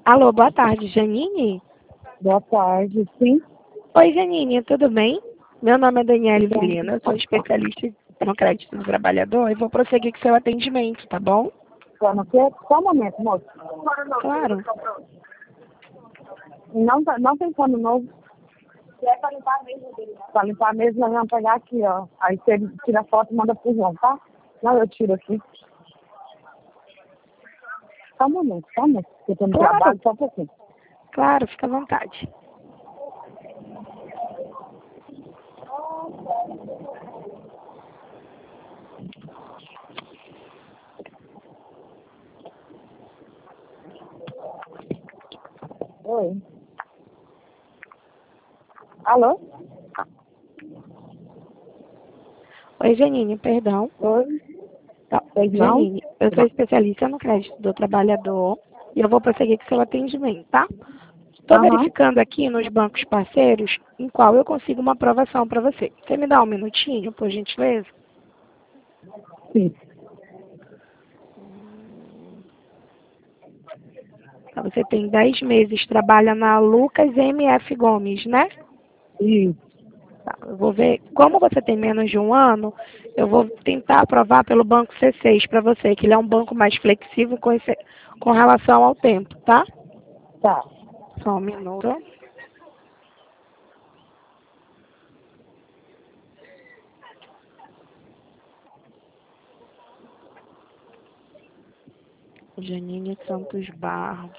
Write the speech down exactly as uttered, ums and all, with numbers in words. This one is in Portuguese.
Alô, boa tarde, Janine? Boa tarde, sim. Oi, Janine, tudo bem? Meu nome é Daniele Bem. Vilina, eu sou especialista no crédito do trabalhador e vou prosseguir com seu atendimento, tá bom? Só, não quer? Só um momento, moço. Claro. Não, tá- não tem pano novo. É para limpar a mesa dele. Para limpar a mesa, nós vamos pegar aqui, ó. Aí você tira a foto e manda pro João, tá? Não, eu tiro aqui. Só um momento, só um momento. Eu tô no Claro. trabalho, só um pouquinho. Claro, fica à vontade. Oi. Alô? Oi, Janine, perdão. Oi. Tá. Pois não? Janine, eu sou especialista no crédito do trabalhador e eu vou prosseguir com seu atendimento, tá? Estou Aham. verificando aqui nos bancos parceiros em qual eu consigo uma aprovação para você. Você me dá um minutinho, por gentileza? Sim. Então, você tem dez meses, trabalha na Lucas M F Gomes, né? Isso. Tá, eu vou ver. Como você tem menos de um ano, eu vou tentar aprovar pelo banco C seis para você, que ele é um banco mais flexível com, esse, com relação ao tempo, tá? Tá. Só um minuto. Janine Santos Barros.